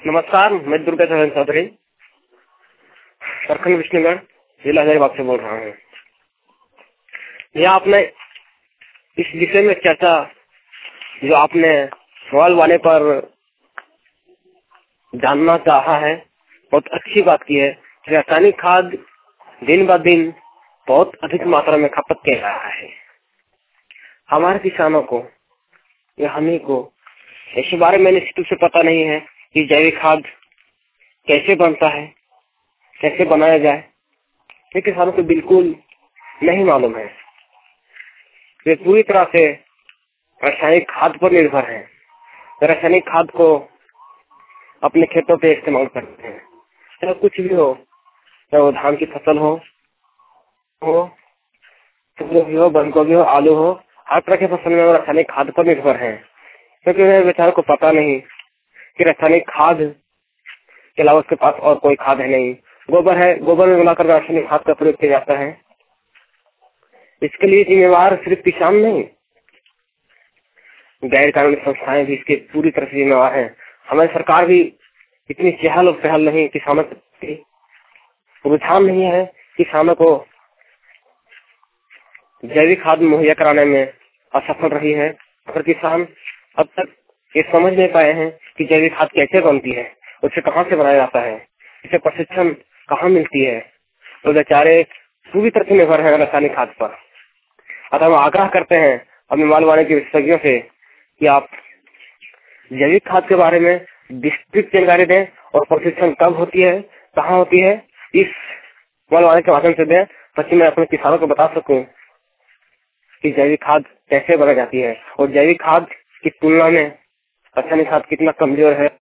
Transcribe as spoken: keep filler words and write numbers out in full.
नमस्कार, मैं दुर्गा चरण चौधरी सरखंड विष्णुगढ़ जिला हजारीबाग से बोल रहा हूँ। यह आपने इस विषय में चर्चा जो आपने सवाल वाले पर जानना चाहा है, बहुत अच्छी बात की है। रासायनिक खाद दिन ब दिन बहुत अधिक मात्रा में खपत कर रहा है। हमारे किसानों को या हमें को इस बारे में निश्चित रूप से पता नहीं है कि जैविक खाद कैसे बनता है, कैसे बनाया जाए। ये किसानों को बिल्कुल नहीं मालूम है। वे पूरी तरह से रासायनिक खाद पर निर्भर है। रासायनिक खाद को अपने खेतों पे इस्तेमाल करते हैं, चाहे कुछ भी हो, चाहे वो धान की फसल हो, हो फूलगोभी हो, बंद गोभी हो, आलू हो, हर तरह की फसल में वो रासायनिक खाद पर निर्भर है। क्योंकि उन्हें बेचारों को पता नहीं कि रासायनिक खाद के अलावा उसके पास और कोई खाद है नहीं। गोबर है, गोबर में मिलाकर रासायनिक खाद का प्रयोग किया जाता है। इसके लिए जिम्मेवार सिर्फ किसान नहीं, गैर कानूनी संस्थाएं भी इसके पूरी तरह से जिम्मेवार है। हमारी सरकार भी इतनी चहल और पहल नहीं, किसानों की रुझान नहीं है किसानों को जैविक खाद मुहैया कराने में असफल रही है। और किसान अब तक ये समझ नहीं पाए हैं कि जैविक खाद कैसे बनती है, उसे कहाँ से बनाया जाता है, इसे प्रशिक्षण कहाँ मिलती है। तो बेचारे पूरी तरह से निर्भर है रासायनिक खाद पर। अतः हम आग्रह करते हैं अपने माल वाले के विशेषज्ञों से कि आप जैविक खाद के बारे में विस्तृत जानकारी दें और प्रशिक्षण कब होती है, कहाँ होती है, इस माल वाले के माध्यम से दें, ताकि मैं अपने किसानों को बता सकूं कि जैविक खाद कैसे बनाई जाती है और जैविक खाद की तुलना में रासायनिक खाद कितना कमजोर है।